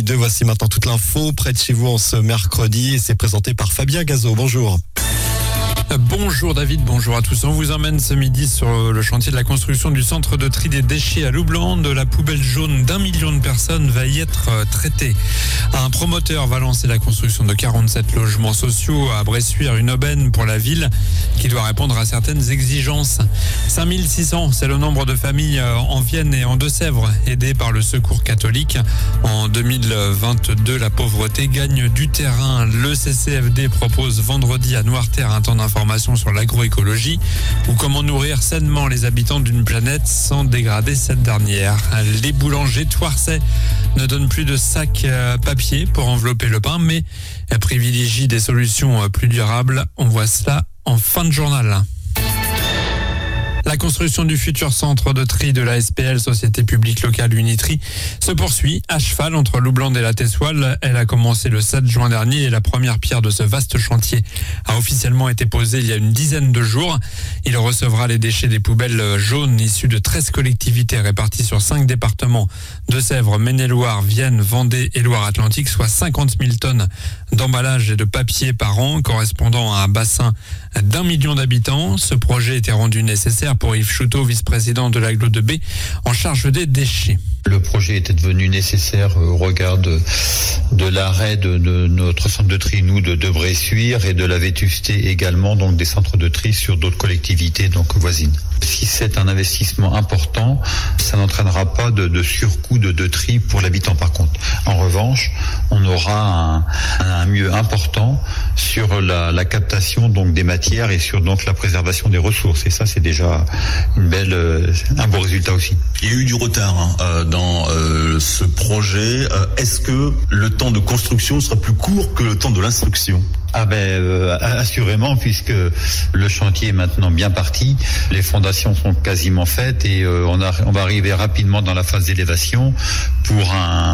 2. Voici maintenant toute l'info près de chez vous en ce mercredi et c'est présenté par Fabien Gazot. Bonjour. Bonjour David, bonjour à tous. On vous emmène ce midi sur le chantier de la construction du centre de tri des déchets à Loublanc. La poubelle jaune d'1 million de personnes va y être traitée. Un promoteur va lancer la construction de 47 logements sociaux à Bressuire, une aubaine pour la ville qui doit répondre à certaines exigences. 5600, c'est le nombre de familles en Vienne et en Deux-Sèvres aidées par le Secours catholique. En 2022, la pauvreté gagne du terrain. Le CCFD propose vendredi à Noirterre un temps d'information sur l'agroécologie ou comment nourrir sainement les habitants d'une planète sans dégrader cette dernière. Les boulangers Thouarçais ne donnent plus de sacs papier pour envelopper le pain, mais privilégient des solutions plus durables. On voit cela en fin de journal. La construction du futur centre de tri de la SPL, Société publique locale Unitri, se poursuit à cheval entre Loublanc et la Tessoile. Elle a commencé le 7 juin dernier et la première pierre de ce vaste chantier a officiellement été posée il y a une dizaine de jours. Il recevra les déchets des poubelles jaunes issus de 13 collectivités réparties sur 5 départements, Deux-Sèvres, Maine-et-Loire, Vienne, Vendée et Loire-Atlantique, soit 50 000 tonnes d'emballage et de papier par an, correspondant à un bassin d'1 million d'habitants. Ce projet était rendu nécessaire pour Yves Chouteau, vice-président de l'Agglo de B, en charge des déchets. Le projet était devenu nécessaire au regard de l'arrêt de notre centre de tri, nous, de Bressuire, et de la vétusté également, donc des centres de tri sur d'autres collectivités, donc voisines. Si c'est un investissement important, ça n'entraînera pas de surcoût de tri pour l'habitant par contre. En revanche, on aura un mieux important sur la captation donc des matières et sur donc la préservation des ressources. Et ça, c'est déjà un beau résultat aussi. Il y a eu du retard dans ce projet. Est-ce que le temps de construction sera plus court que le temps de l'instruction ? Assurément, puisque le chantier est maintenant bien parti, les fondations sont quasiment faites et on va arriver rapidement dans la phase d'élévation pour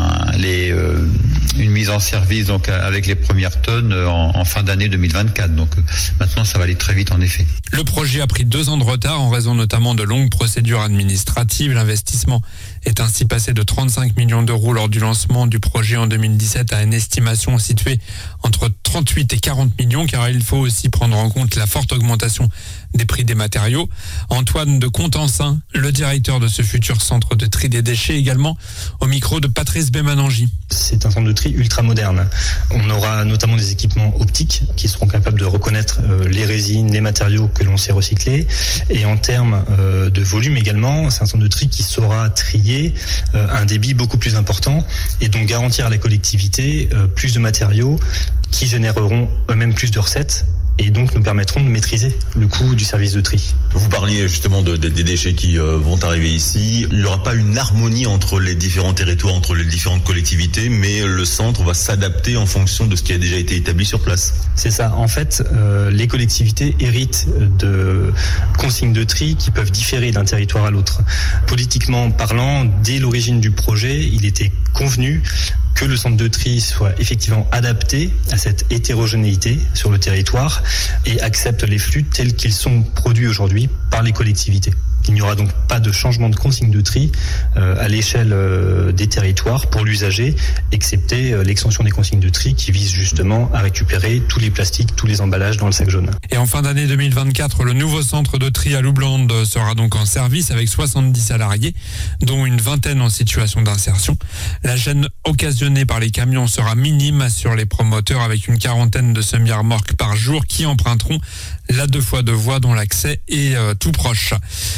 une mise en service donc avec les premières tonnes en fin d'année 2024. Donc maintenant ça va aller très vite en effet. Le projet a pris 2 ans de retard en raison notamment de longues procédures administratives. L'investissement est ainsi passé de 35 millions d'euros lors du lancement du projet en 2017 à une estimation située entre 38 et 40 millions, car il faut aussi prendre en compte la forte augmentation des prix des matériaux. Antoine de Contensin, le directeur de ce futur centre de tri des déchets, également au micro de Patrice Bémanangi. C'est un centre de tri ultra moderne. On aura notamment des équipements optiques qui seront capables de reconnaître les résines, les matériaux que l'on sait recycler. Et en termes de volume également, c'est un centre de tri qui saura trier un débit beaucoup plus important et donc garantir à la collectivité plus de matériaux qui généreront eux-mêmes plus de recettes et donc nous permettront de maîtriser le coût du service de tri. Vous parliez justement des déchets qui vont arriver ici. Il n'y aura pas une harmonie entre les différents territoires, entre les différentes collectivités, mais le centre va s'adapter en fonction de ce qui a déjà été établi sur place. C'est ça. En fait, les collectivités héritent de consignes de tri qui peuvent différer d'un territoire à l'autre. Politiquement parlant, dès l'origine du projet, il était convenu que le centre de tri soit effectivement adapté à cette hétérogénéité sur le territoire et accepte les flux tels qu'ils sont produits aujourd'hui par les collectivités. Il n'y aura donc pas de changement de consigne de tri à l'échelle des territoires pour l'usager, excepté l'extension des consignes de tri qui vise justement à récupérer tous les plastiques, tous les emballages dans le sac jaune. Et en fin d'année 2024, le nouveau centre de tri à Loublanc sera donc en service avec 70 salariés, dont une vingtaine en situation d'insertion. La gêne occasionnée par les camions sera minime, assurent les promoteurs, avec une quarantaine de semi-remorques par jour qui emprunteront la 2x2 voies dont l'accès est tout proche.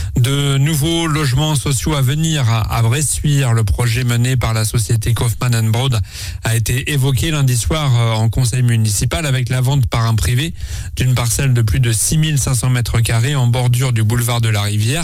De nouveaux logements sociaux à venir à Bressuire. Le projet mené par la société Kaufmann & Broad a été évoqué lundi soir en conseil municipal avec la vente par un privé d'une parcelle de plus de 6500 mètres carrés en bordure du boulevard de la Rivière.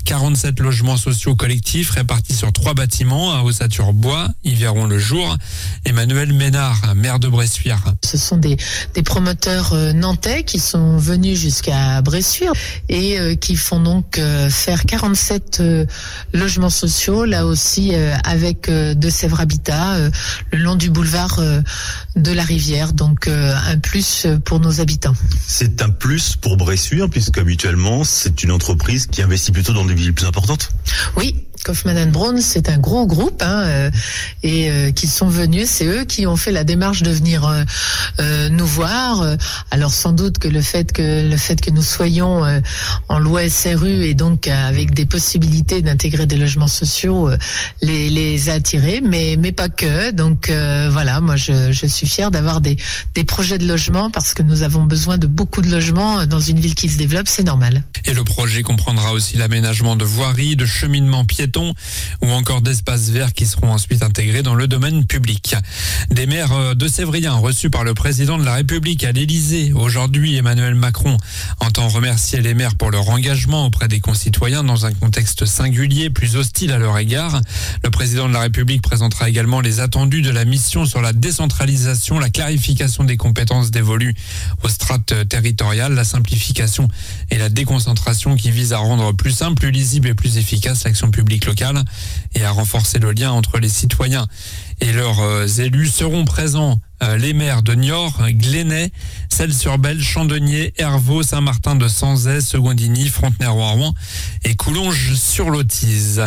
47 logements sociaux collectifs répartis sur 3 bâtiments à Ossature-Bois. Ils verront le jour. Emmanuel Ménard, maire de Bressuire. Ce sont des promoteurs nantais qui sont venus jusqu'à Bressuire et qui font donc faire 47 logements sociaux, là aussi avec Deux-Sèvres Habitat, le long du boulevard de la Rivière, donc un plus pour nos habitants. C'est un plus pour Bressuire, puisque habituellement, c'est une entreprise qui investit plutôt dans des villes plus importantes. Oui, Kaufmann & Brown, c'est un gros groupe qui sont venus. C'est eux qui ont fait la démarche de venir nous voir. Alors sans doute que le fait que nous soyons en loi SRU et donc avec des possibilités d'intégrer des logements sociaux les a attirés, mais pas que. Donc voilà, moi je suis fière d'avoir des projets de logement parce que nous avons besoin de beaucoup de logements dans une ville qui se développe, c'est normal. Et le projet comprendra aussi l'aménagement de voiries, de cheminements piétons ou encore d'espaces verts qui seront ensuite intégrés dans le domaine public. Des maires de Sévrien reçus par le président de la République à l'Élysée. Aujourd'hui, Emmanuel Macron entend remercier les maires pour leur engagement auprès des concitoyens dans un contexte singulier, plus hostile à leur égard. Le président de la République présentera également les attendus de la mission sur la décentralisation, la clarification des compétences dévolues aux strates territoriales, la simplification et la déconcentration qui visent à rendre plus simple, plus lisible et plus efficace l'action publique locale et à renforcer le lien entre les citoyens et leurs élus. Seront présents les maires de Niort, Glenay, Celles-sur-Belle, Chandonnier, Hervaux, Saint-Martin de Sanzay, Secondigny, Frontenay-Rouen et Coulonges-sur-Lotise.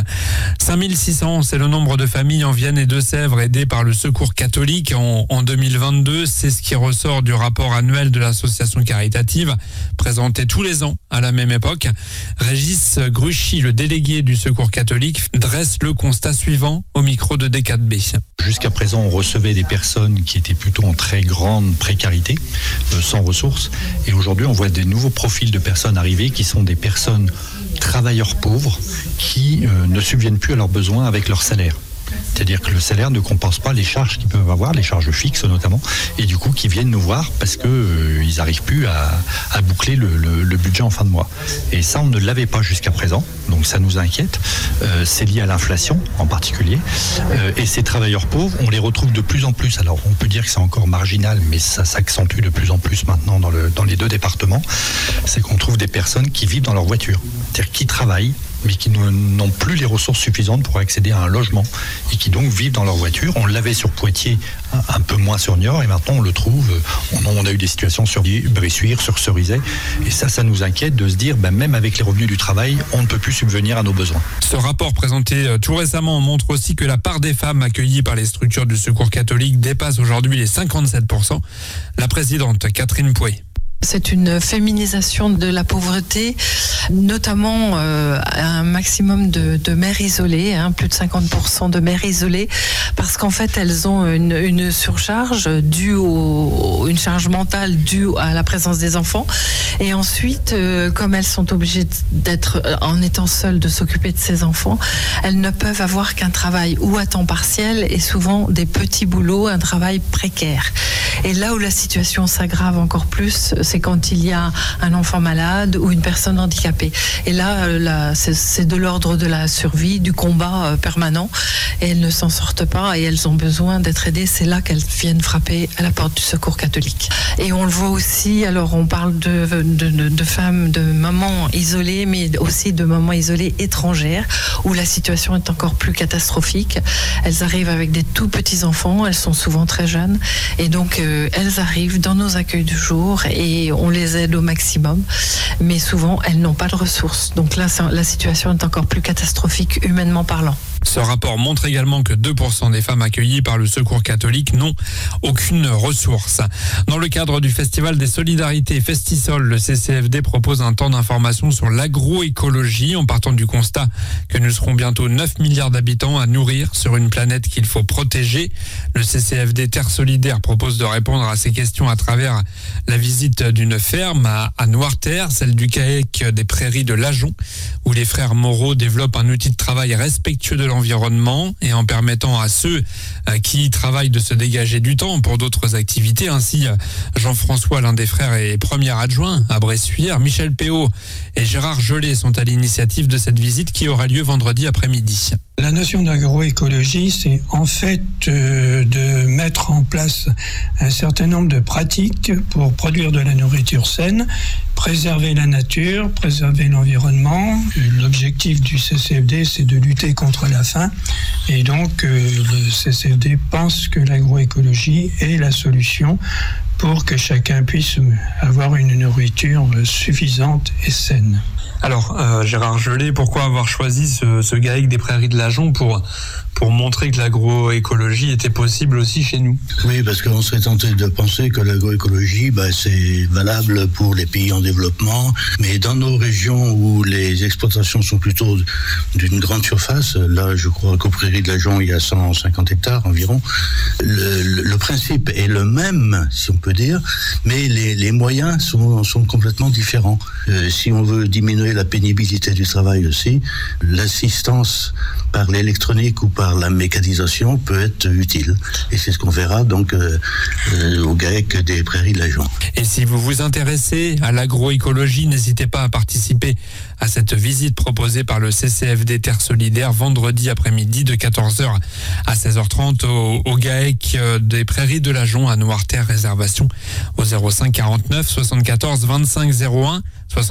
5600, c'est le nombre de familles en Vienne et Deux-Sèvres aidées par le Secours catholique en 2022. C'est ce qui ressort du rapport annuel de l'association caritative, présenté tous les ans à la même époque. Régis Gruchy, le délégué du Secours catholique, dresse le constat suivant au micro de D4B. Jusqu'à présent, on recevait des personnes qui étaient plutôt en très grande précarité, sans ressources. Et aujourd'hui, on voit des nouveaux profils de personnes arriver qui sont des personnes travailleurs pauvres qui ne subviennent plus à leurs besoins avec leur salaire. C'est-à-dire que le salaire ne compense pas les charges qu'ils peuvent avoir, les charges fixes notamment, et du coup qui viennent nous voir parce que ils n'arrivent plus à boucler le budget en fin de mois. Et ça, on ne l'avait pas jusqu'à présent, donc ça nous inquiète. C'est lié à l'inflation en particulier. Et ces travailleurs pauvres, on les retrouve de plus en plus. Alors on peut dire que c'est encore marginal, mais ça s'accentue de plus en plus maintenant dans les deux départements. C'est qu'on trouve des personnes qui vivent dans leur voiture, c'est-à-dire qui travaillent, mais qui n'ont plus les ressources suffisantes pour accéder à un logement et qui donc vivent dans leur voiture. On l'avait sur Poitiers, un peu moins sur Niort, et maintenant on le trouve. On a eu des situations sur Bressuire, sur Cerizay, et ça nous inquiète de se dire, même avec les revenus du travail, on ne peut plus subvenir à nos besoins. Ce rapport présenté tout récemment montre aussi que la part des femmes accueillies par les structures du Secours catholique dépasse aujourd'hui les 57%. La présidente Catherine Pouet. C'est une féminisation de la pauvreté, notamment un maximum de mères isolées, plus de 50% de mères isolées, parce qu'en fait elles ont une surcharge due une charge mentale due à la présence des enfants, et ensuite comme elles sont obligées d'être, en étant seules, de s'occuper de ces enfants, elles ne peuvent avoir qu'un travail ou à temps partiel et souvent des petits boulots, un travail précaire. Et là où la situation s'aggrave encore plus, c'est quand il y a un enfant malade ou une personne handicapée. Et là, c'est de l'ordre de la survie, du combat permanent, et elles ne s'en sortent pas et elles ont besoin d'être aidées. C'est là qu'elles viennent frapper à la porte du Secours catholique. Et on le voit aussi, alors on parle de femmes, de mamans isolées, mais aussi de mamans isolées étrangères, où la situation est encore plus catastrophique. Elles arrivent avec des tout petits enfants, elles sont souvent très jeunes, et donc elles arrivent dans nos accueils du jour et on les aide au maximum, mais souvent elles n'ont pas de ressources. Donc là, la situation est encore plus catastrophique humainement parlant. Ce rapport montre également que 2% des femmes accueillies par le Secours catholique n'ont aucune ressource. Dans le cadre du Festival des Solidarités Festisol, le CCFD propose un temps d'information sur l'agroécologie en partant du constat que nous serons bientôt 9 milliards d'habitants à nourrir sur une planète qu'il faut protéger. Le CCFD Terre Solidaire propose de répondre à ces questions à travers la visite d'une ferme à Noirterre, celle du CAEC des Prairies de Lajon, où les frères Moreau développent un outil de travail respectueux de l'environnement et en permettant à ceux qui y travaillent de se dégager du temps pour d'autres activités. Ainsi, Jean-François, l'un des frères, est premier adjoint à Bressuire. Michel Péot et Gérard Gelé sont à l'initiative de cette visite qui aura lieu vendredi après-midi. La notion d'agroécologie, c'est en fait de mettre en place un certain nombre de pratiques pour produire de la nourriture saine, préserver la nature, préserver l'environnement. L'objectif du CCFD, c'est de lutter contre la faim. Et donc, le CCFD pense que l'agroécologie est la solution pour que chacun puisse avoir une nourriture suffisante et saine. Alors, Gérard Gelé, pourquoi avoir choisi ce GAEC des Prairies de l'Ajon pour montrer que l'agroécologie était possible aussi chez nous? Oui, parce qu'on serait tenté de penser que l'agroécologie, c'est valable pour les pays en développement, mais dans nos régions où les exploitations sont plutôt d'une grande surface, là je crois qu'aux Prairies de l'Ajon il y a 150 hectares environ, le principe est le même, si on peut dire, mais les moyens sont complètement différents. Si on veut diminuer la pénibilité du travail aussi, l'assistance par l'électronique ou par la mécanisation peut être utile. Et c'est ce qu'on verra donc au GAEC des Prairies de l'Ajon. Et si vous vous intéressez à l'agroécologie, n'hésitez pas à participer à cette visite proposée par le CCFD Terre Solidaire vendredi après-midi de 14h à 16h30 au GAEC des Prairies de l'Ajon à Noirterre. Réservation au 05 49 74 25 01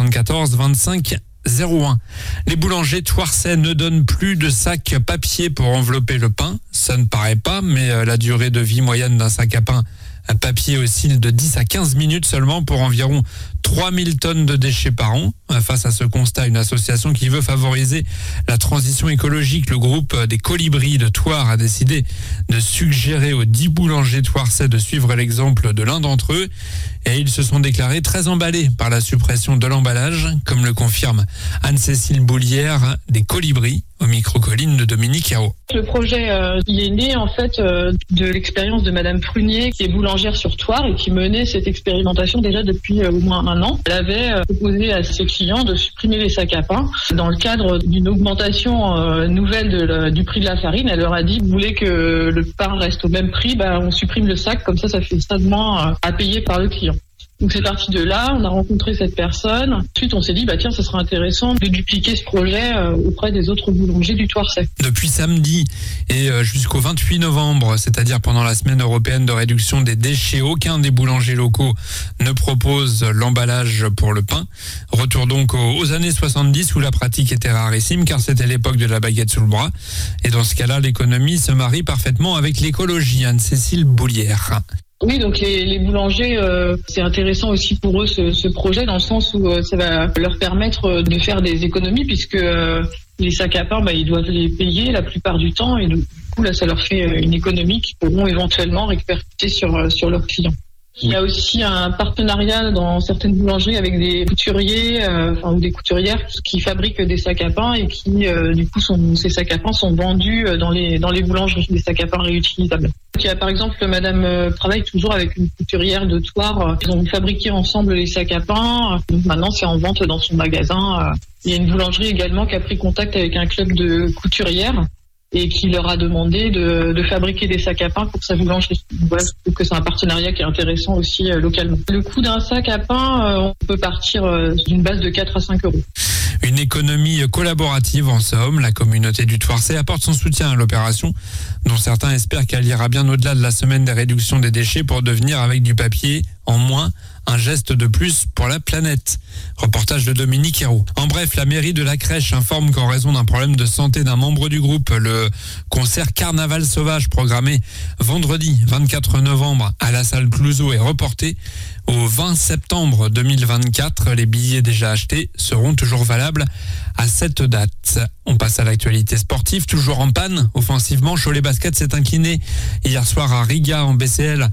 74 25 01. Les boulangers Thouarçais ne donnent plus de sacs papier pour envelopper le pain. Ça ne paraît pas, mais la durée de vie moyenne d'un sac à pain à papier oscille de 10 à 15 minutes seulement pour environ 3000 tonnes de déchets par an. Face à ce constat, une association qui veut favoriser la transition écologique, le groupe des Colibris de Thouars a décidé de suggérer aux 10 boulangers thouarçais de suivre l'exemple de l'un d'entre eux. Et ils se sont déclarés très emballés par la suppression de l'emballage, comme le confirme Anne-Cécile Boulière des Colibris au micro-colline de Dominique Hérault. Le projet, il est né en fait de l'expérience de Madame Prunier, qui est boulangère sur Thouars et qui menait cette expérimentation déjà depuis au moins un an. Elle avait proposé à ses clients de supprimer les sacs à pain. Dans le cadre d'une augmentation nouvelle du prix de la farine, elle leur a dit, vous voulez que le pain reste au même prix, on supprime le sac, comme ça fait ça de moins à payer par le client. Donc c'est parti de là, on a rencontré cette personne. Ensuite on s'est dit, tiens, ça serait intéressant de dupliquer ce projet auprès des autres boulangers du Thouarçais. Depuis samedi et jusqu'au 28 novembre, c'est-à-dire pendant la semaine européenne de réduction des déchets, aucun des boulangers locaux ne propose l'emballage pour le pain. Retour donc aux années 70 où la pratique était rarissime car c'était l'époque de la baguette sous le bras. Et dans ce cas-là, l'économie se marie parfaitement avec l'écologie. Anne-Cécile Boulière. Oui, donc les boulangers, c'est intéressant aussi pour eux ce projet dans le sens où ça va leur permettre de faire des économies puisque les sacs à pain, ils doivent les payer la plupart du temps et du coup là ça leur fait une économie qu'ils pourront éventuellement répercuter sur leurs clients. Il y a aussi un partenariat dans certaines boulangeries avec des couturiers ou des couturières qui fabriquent des sacs à pain et qui du coup ces sacs à pain sont vendus dans les boulangeries, des sacs à pain réutilisables. Il y a par exemple Madame travaille toujours avec une couturière de Thouars. Ils ont fabriqué ensemble les sacs à pain. Donc maintenant c'est en vente dans son magasin. Il y a une boulangerie également qui a pris contact avec un club de couturières et qui leur a demandé de fabriquer des sacs à pain pour sa boulangerie. Voilà, je trouve que c'est un partenariat qui est intéressant aussi localement. Le coût d'un sac à pain, on peut partir d'une base de 4 à 5 euros. Une économie collaborative en somme. La communauté du Thouarçais apporte son soutien à l'opération, dont certains espèrent qu'elle ira bien au-delà de la semaine des réductions des déchets pour devenir, avec du papier en moins, un geste de plus pour la planète. Reportage de Dominique Hérault. En bref, la mairie de la Crèche informe qu'en raison d'un problème de santé d'un membre du groupe, le concert Carnaval Sauvage programmé vendredi 24 novembre à la salle Clouzot est reporté au 20 septembre 2024. Les billets déjà achetés seront toujours valables à cette date. On passe à l'actualité sportive. Toujours en panne offensivement, Cholet Basket s'est incliné hier soir à Riga en BCL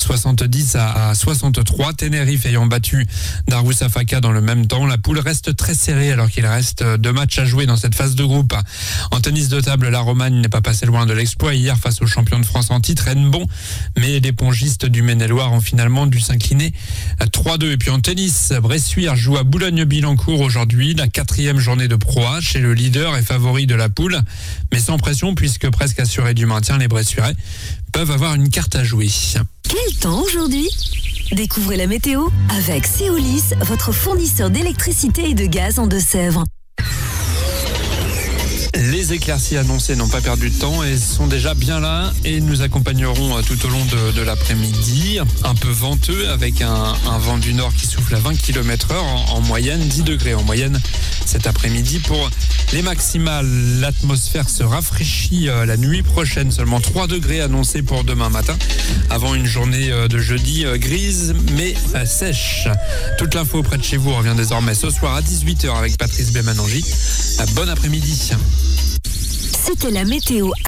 70 à 63. Tenerife ayant battu Darussafaka dans le même temps. La poule reste très serrée alors qu'il reste 2 matchs à jouer dans cette phase de groupe. En tennis de table, la Romagne n'est pas passée loin de l'exploit hier face aux champions de France en titre, Hennebon. Mais les pongistes du Maine-et-Loire ont finalement dû s'incliner à 3-2. Et puis en tennis, Bressuire joue à Boulogne-Billancourt aujourd'hui, la 4e journée de Pro A chez le leader et favori de la poule. Mais sans pression puisque presque assuré du maintien, les Bressuirais peuvent avoir une carte à jouer. Quel temps aujourd'hui ? Découvrez la météo avec Céolis, votre fournisseur d'électricité et de gaz en Deux-Sèvres. Les les éclaircies annoncées n'ont pas perdu de temps et sont déjà bien là et nous accompagneront tout au long de l'après-midi. Un peu venteux avec un vent du nord qui souffle à 20 km/h en moyenne, 10 degrés en moyenne cet après-midi. Pour les maximales, l'atmosphère se rafraîchit la nuit prochaine, seulement 3 degrés annoncés pour demain matin, avant une journée de jeudi grise mais sèche. Toute l'info près de chez vous revient désormais ce soir à 18h avec Patrice Bémanangi. Bon après-midi. C'était la météo.